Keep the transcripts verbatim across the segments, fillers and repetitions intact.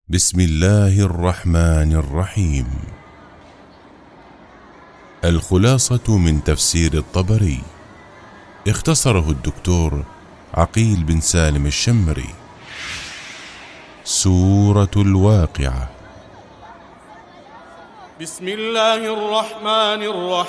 بسم الله الرحمن الرحيم. الخلاصة من تفسير الطبري، اختصره الدكتور عقيل بن سالم الشمري. سورة الواقعة. بسم الله الرحمن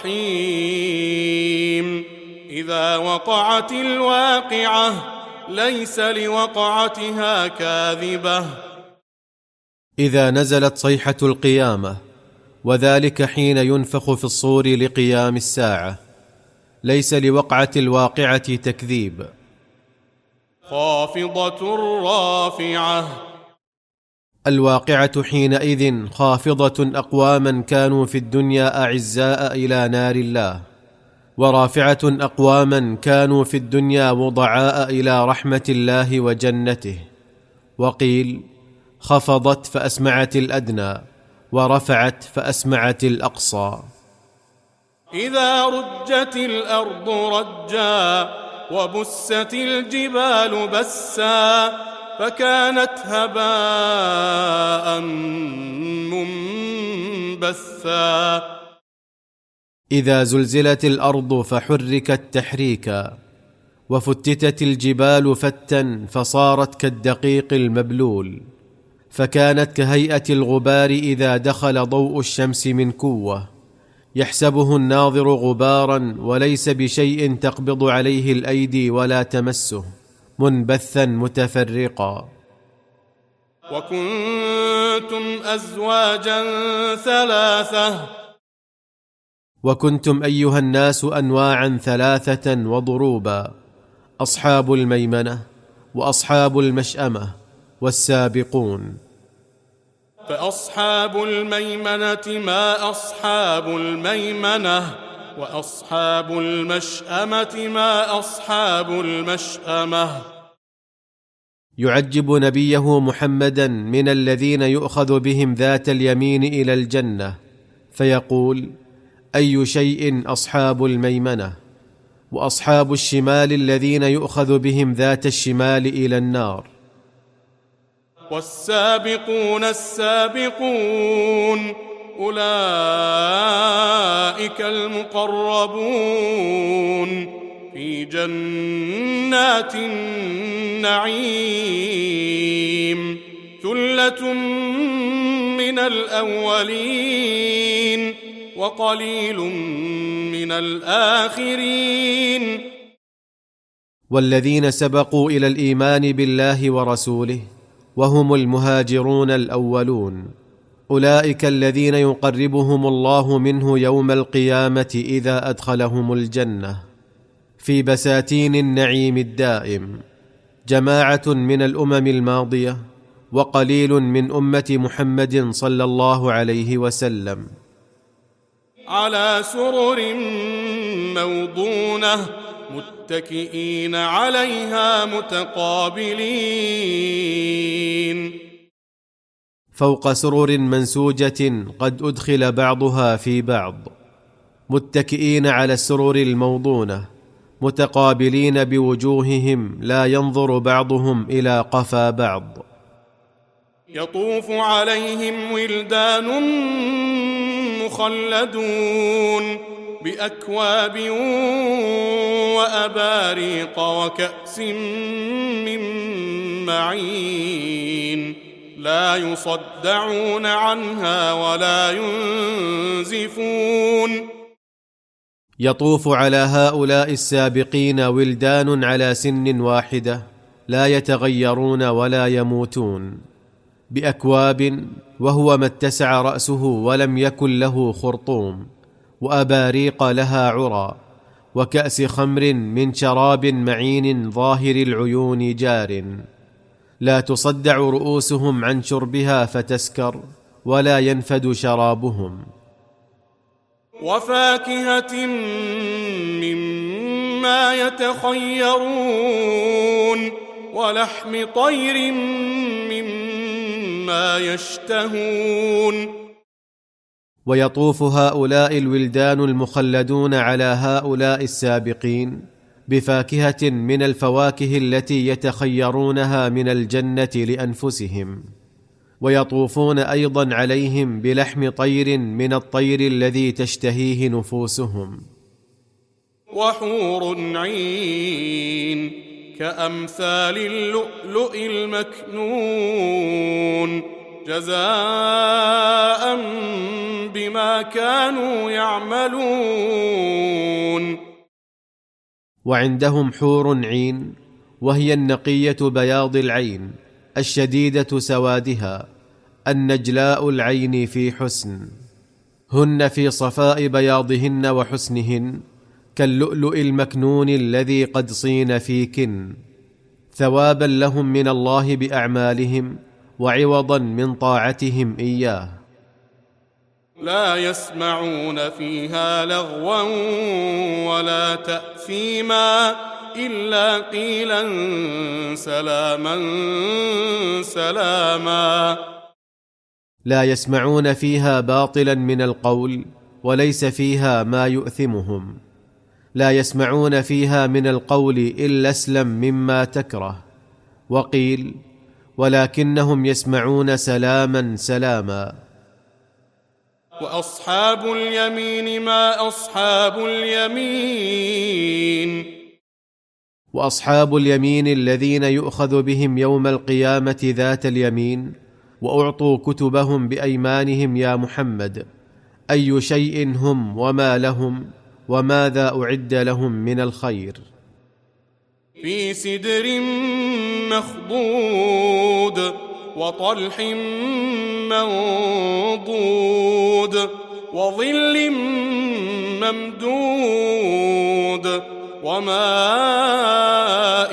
الرحيم. إذا وقعت الواقعة ليس لوقعتها كاذبة. إذا نزلت صيحة القيامة، وذلك حين ينفخ في الصور لقيام الساعة، ليس لوقعة الواقعة تكذيب. خافضة رافعة. الواقعة حينئذ خافضة أقواما كانوا في الدنيا أعزاء إلى نار الله، ورافعة أقواما كانوا في الدنيا وضعاء إلى رحمة الله وجنته. وقيل خفضت فأسمعت الأدنى، ورفعت فأسمعت الأقصى. إذا رجت الأرض رجا وبست الجبال بسا فكانت هباء منبثا. إذا زلزلت الأرض فحركت تحريكا، وفتتت الجبال فتا فصارت كالدقيق المبلول، فكانت كهيئة الغبار إذا دخل ضوء الشمس من كوة، يحسبه الناظر غبارا وليس بشيء تقبض عليه الأيدي ولا تمسه، منبثا متفرقا. وكنتم أزواجا ثلاثة. وكنتم أيها الناس أنواعا ثلاثة وضروبا: أصحاب الميمنة، وأصحاب المشأمة، والسابقون. فأصحاب الميمنة ما أصحاب الميمنة، وأصحاب المشأمة ما أصحاب المشأمة. يعجب نبيه محمدا من الذين يؤخذ بهم ذات اليمين إلى الجنة، فيقول: أي شيء أصحاب الميمنة؟ وأصحاب الشمال الذين يؤخذ بهم ذات الشمال إلى النار. والسابقون السابقون أولئك المقربون في جنات النعيم. ثلة من الأولين وقليل من الآخرين. والذين سبقوا إلى الإيمان بالله ورسوله وهم المهاجرون الأولون، أولئك الذين يقربهم الله منه يوم القيامة إذا أدخلهم الجنة في بساتين النعيم الدائم، جماعة من الأمم الماضية وقليل من أمة محمد صلى الله عليه وسلم، على سرر موضونة متكئين عليها متقابلين. فوق سرر منسوجة قد أدخل بعضها في بعض، متكئين على السرر الموضونة متقابلين بوجوههم لا ينظر بعضهم إلى قفا بعض. يطوف عليهم ولدان مخلدون بأكواب وأباريق وكأس من معين، لا يصدعون عنها ولا ينزفون. يطوف على هؤلاء السابقين ولدان على سن واحدة لا يتغيرون ولا يموتون، بأكواب وهو ما اتسع رأسه ولم يكن له خرطوم، وأباريق لها عرى، وكأس خمر من شراب معين ظاهر العيون جار، لا تصدع رؤوسهم عن شربها فتسكر ولا ينفد شرابهم. وفاكهة مما يتخيرون ولحم طير مما يشتهون. ويطوف هؤلاء الولدان المخلدون على هؤلاء السابقين بفاكهة من الفواكه التي يتخيرونها من الجنة لأنفسهم، ويطوفون أيضا عليهم بلحم طير من الطير الذي تشتهيه نفوسهم. وحور عين كأمثال اللؤلؤ المكنون جزاء بما كانوا يعملون. وعندهم حور عين، وهي النقية بياض العين الشديدة سوادها النجلاء العين في حسن، هن في صفاء بياضهن وحسنهن كاللؤلؤ المكنون الذي قد صين في كن، ثوابا لهم من الله بأعمالهم وعوضا من طاعتهم إياه. لا يسمعون فيها لغوا ولا تأثيما إلا قيلا سلاما سلاما. لا يسمعون فيها باطلا من القول وليس فيها ما يؤثمهم، لا يسمعون فيها من القول إلا اسلم مما تكره، وقيل ولكنهم يسمعون سلاما سلاما. وأصحاب اليمين ما أصحاب اليمين. وأصحاب اليمين الذين يؤخذ بهم يوم القيامة ذات اليمين وأعطوا كتبهم بأيمانهم يا محمد، أي شيء هم وما لهم وماذا أعد لهم من الخير. في سدر مخضود وطلح منضود وظل ممدود وماء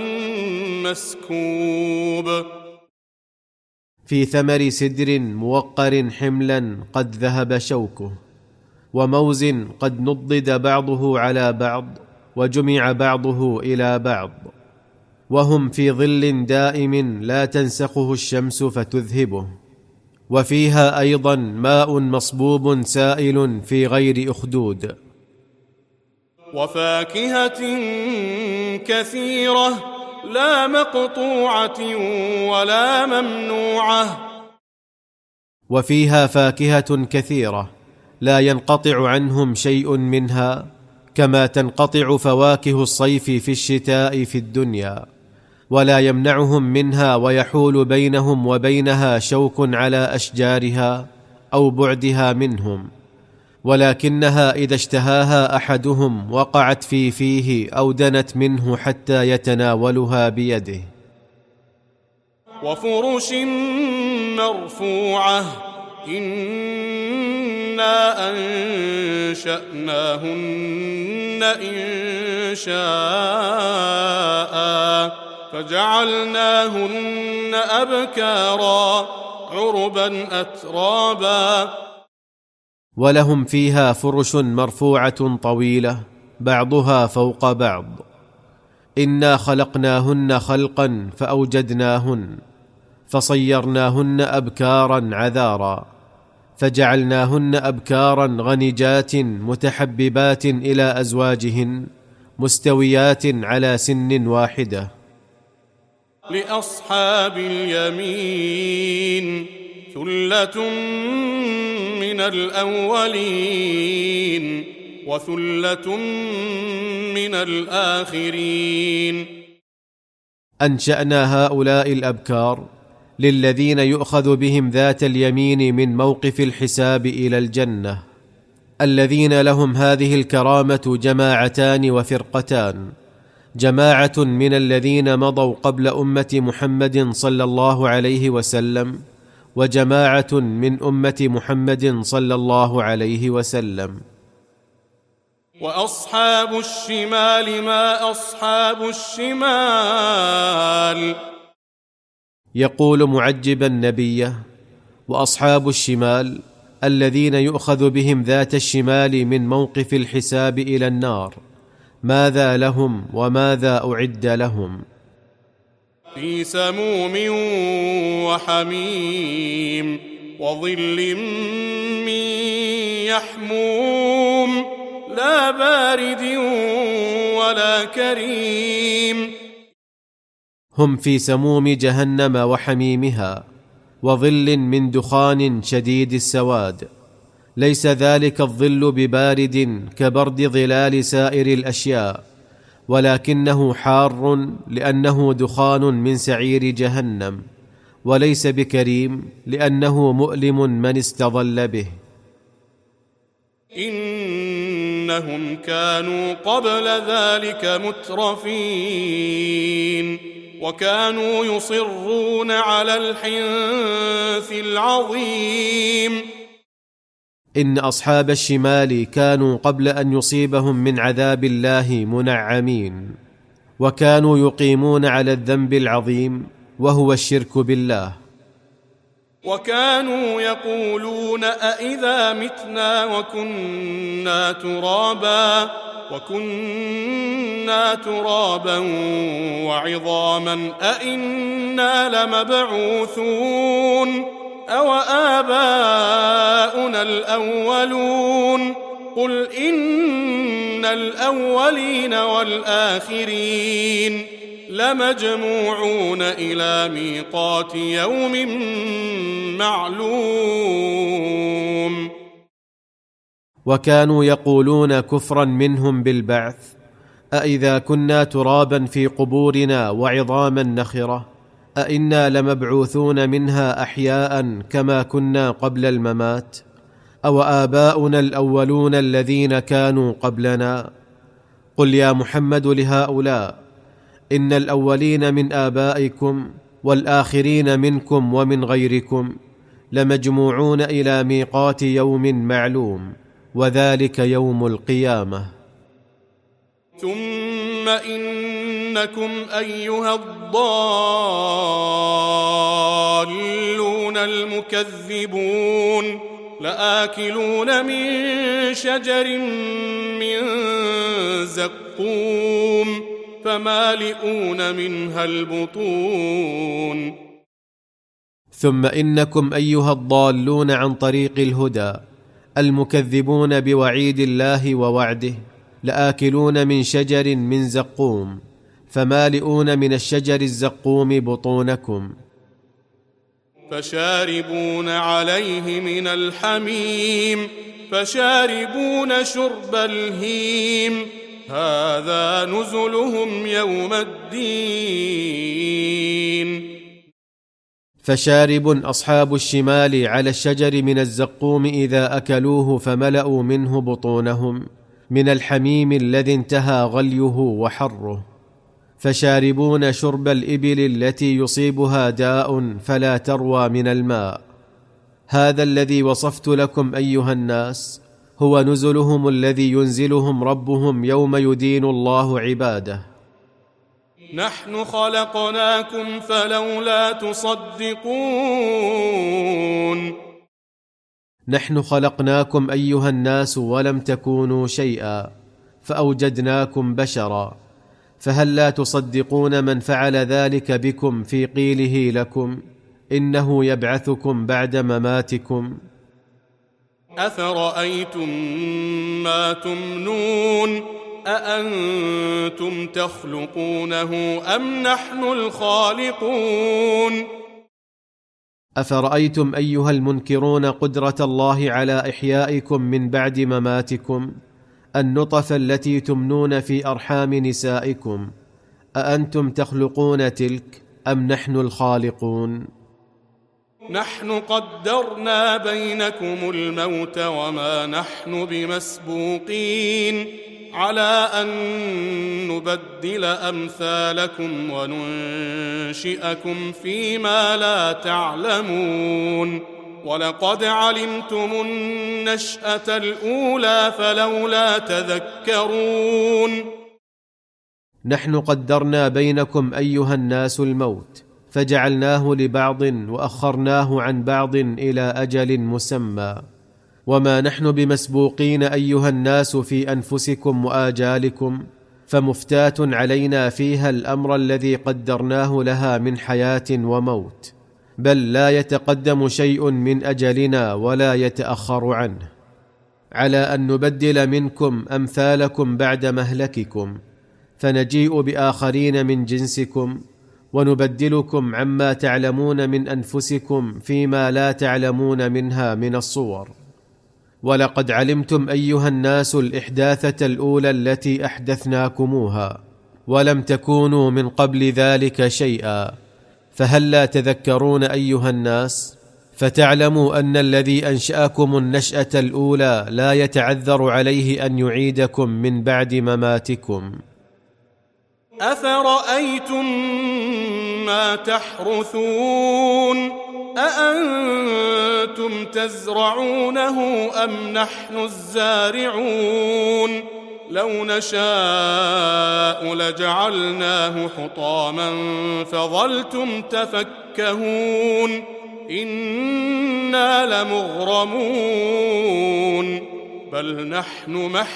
مسكوب. في ثمر سدر موقر حملا قد ذهب شوكه، وموز قد نضد بعضه على بعض وجمع بعضه إلى بعض، وهم في ظل دائم لا تنسخه الشمس فتذهبه، وفيها أيضا ماء مصبوب سائل في غير أخدود. وفاكهة كثيرة لا مقطوعة ولا ممنوعة. وفيها فاكهة كثيرة لا ينقطع عنهم شيء منها، كما تنقطع فواكه الصيف في الشتاء في الدنيا، ولا يمنعهم منها ويحول بينهم وبينها شوك على أشجارها أو بعدها منهم، ولكنها إذا اشتهاها أحدهم وقعت في فيه أو دنت منه حتى يتناولها بيده. وفرش مرفوعة إنا أنشأناهن إنشاء فجعلناهن أبكارا عربا أترابا. ولهم فيها فرش مرفوعة طويلة بعضها فوق بعض. إنا خلقناهن خلقا فأوجدناهن فصيرناهن أبكارا عذارا فجعلناهن أبكارا غنجات متحببات إلى أزواجهن مستويات على سن واحدة. لأصحاب اليمين ثلة من الأولين وثلة من الآخرين. أنشأنا هؤلاء الأبكار للذين يؤخذ بهم ذات اليمين من موقف الحساب إلى الجنة. الذين لهم هذه الكرامة جماعتان وفرقتان: جماعة من الذين مضوا قبل أمة محمد صلى الله عليه وسلم، وجماعة من أمة محمد صلى الله عليه وسلم. وأصحاب الشمال ما أصحاب الشمال. يقول معجبا نبيه: وأصحاب الشمال الذين يؤخذ بهم ذات الشمال من موقف الحساب إلى النار، ماذا لهم وماذا أعد لهم؟ في سموم وحميم وظل من يحموم لا بارد ولا كريم. هم في سموم جهنم وحميمها وظل من دخان شديد السواد، ليس ذلك الظل ببارد كبرد ظلال سائر الأشياء، ولكنه حار لأنه دخان من سعير جهنم، وليس بكريم لأنه مؤلم من استظل به. إنهم كانوا قبل ذلك مترفين، وكانوا يصرون على الحنث العظيم. إن أصحاب الشمال كانوا قبل أن يصيبهم من عذاب الله منعمين، وكانوا يقيمون على الذنب العظيم وهو الشرك بالله. وكانوا يقولون أإذا متنا وكنا ترابا وكنا ترابا وعظاما أإنا لمبعوثون أو آباؤنا الأولون قل إن الأولين والآخرين لمجموعون إلى ميقات يوم معلوم. وكانوا يقولون كفرا منهم بالبعث: أإذا كنا ترابا في قبورنا وعظاما نخرة أإنا لمبعوثون منها أحياء كما كنا قبل الممات؟ أو آباؤنا الأولون الذين كانوا قبلنا؟ قل يا محمد لهؤلاء: إن الأولين من آبائكم والآخرين منكم ومن غيركم لمجموعون إلى ميقات يوم معلوم، وذلك يوم القيامة. ثم إنكم أيها الضالون المكذبون لآكلون من شجر من زقوم فمالئون منها البطون. ثم إنكم أيها الضالون عن طريق الهدى المكذبون بوعيد الله ووعده لآكلون من شجر من زقوم فمالئون من الشجر الزقوم بطونكم. فشاربون عليه من الحميم فشاربون شرب الهيم هذا نزلهم يوم الدين. فشارب أصحاب الشمال على الشجر من الزقوم إذا أكلوه فملأوا منه بطونهم من الحميم الذي انتهى غليه وحره، فشاربون شرب الإبل التي يصيبها داء فلا تروى من الماء. هذا الذي وصفت لكم أيها الناس هو نزلهم الذي ينزلهم ربهم يوم يدين الله عباده. نحن خلقناكم فلولا تصدقون. نحن خلقناكم أيها الناس ولم تكونوا شيئا فأوجدناكم بشرا، فهل لا تصدقون من فعل ذلك بكم في قيله لكم إنه يبعثكم بعد مماتكم؟ أفرأيتم ما تمنون أأنتم تخلقونه أم نحن الخالقون؟ أفرأيتم أيها المنكرون قدرة الله على إحيائكم من بعد مماتكم النطفة التي تمنون في أرحام نسائكم، أأنتم تخلقون تلك أم نحن الخالقون؟ نحن قدرنا بينكم الموت وما نحن بمسبوقين على أن نبدل أمثالكم وننشئكم فيما لا تعلمون. ولقد علمتم النشأة الأولى فلولا تذكرون. نحن قدرنا بينكم أيها الناس الموت فجعلناه لبعض وأخرناه عن بعض إلى أجل مسمى، وما نحن بمسبوقين أيها الناس في أنفسكم وآجالكم، فمفتاة علينا فيها الأمر الذي قدرناه لها من حياة وموت، بل لا يتقدم شيء من أجلنا ولا يتأخر عنه، على أن نبدل منكم أمثالكم بعد مهلككم، فنجيء بآخرين من جنسكم ونبدلكم عما تعلمون من أنفسكم فيما لا تعلمون منها من الصور. ولقد علمتم أيها الناس الإحداثة الأولى التي أحدثناكموها، ولم تكونوا من قبل ذلك شيئا، فهل لا تذكرون أيها الناس؟ فتعلموا أن الذي أنشأكم النشأة الأولى لا يتعذر عليه أن يعيدكم من بعد مماتكم. أفرأيتم ما تحرثون أأنتم تزرعونه أم نحن الزارعون لو نشاء لجعلناه حطاما فظلتم تفكهون إنا لمغرمون بل نحن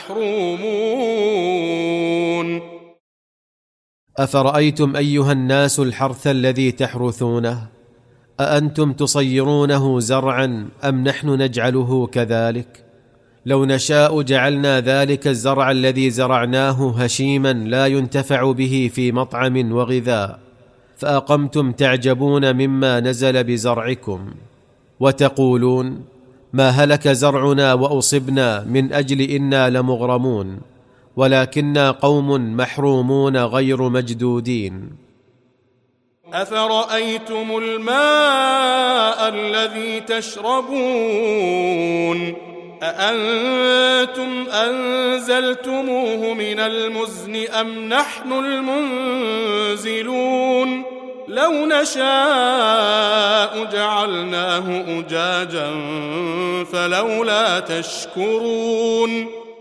محرومون. أفرأيتم أيها الناس الحرث الذي تحرثونه أأنتم تصيرونه زرعا أم نحن نجعله كذلك؟ لو نشاء جعلنا ذلك الزرع الذي زرعناه هشيما لا ينتفع به في مطعم وغذاء، فأقمتم تعجبون مما نزل بزرعكم، وتقولون ما هلك زرعنا وأصبنا من أجل إنا لمغرمون، ولكننا قوم محرومون غير مجدودين. أفرأيتم الماء الذي تشربون أأنتم أنزلتموه من المزن أم نحن المنزلون لو نشاء جعلناه أجاجا فلولا تشكرون.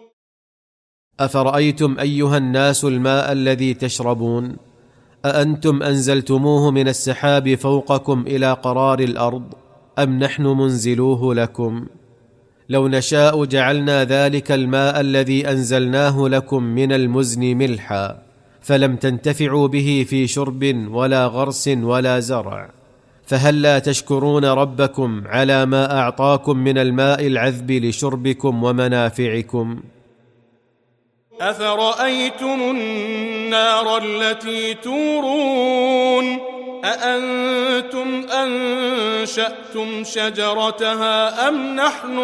أفرأيتم أيها الناس الماء الذي تشربون أأنتم أنزلتموه من السحاب فوقكم إلى قرار الأرض أم نحن منزلوه لكم؟ لو نشاء جعلنا ذلك الماء الذي أنزلناه لكم من المزن ملحا فلم تنتفعوا به في شرب ولا غرس ولا زرع، فهل لا تشكرون ربكم على ما أعطاكم من الماء العذب لشربكم ومنافعكم؟ أفرأيتم النار التي تورون أأنتم أنشأتم شجرتها أم نحن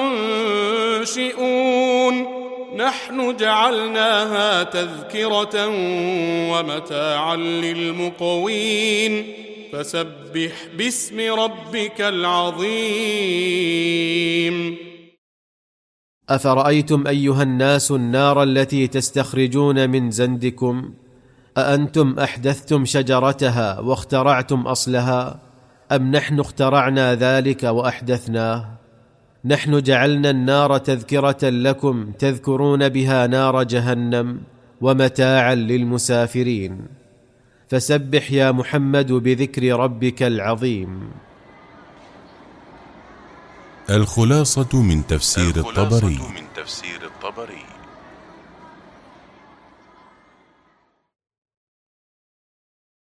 المنشئون نحن جعلناها تذكرة ومتاعا للمقوين فسبح باسم ربك العظيم. أفرأيتم أيها الناس النار التي تستخرجون من زندكم أأنتم أحدثتم شجرتها واخترعتم أصلها أم نحن اخترعنا ذلك وأحدثناه؟ نحن جعلنا النار تذكرة لكم تذكرون بها نار جهنم ومتاعا للمسافرين، فسبح يا محمد بذكر ربك العظيم. الخلاصة من تفسير الخلاصة الطبري. من تفسير الطبري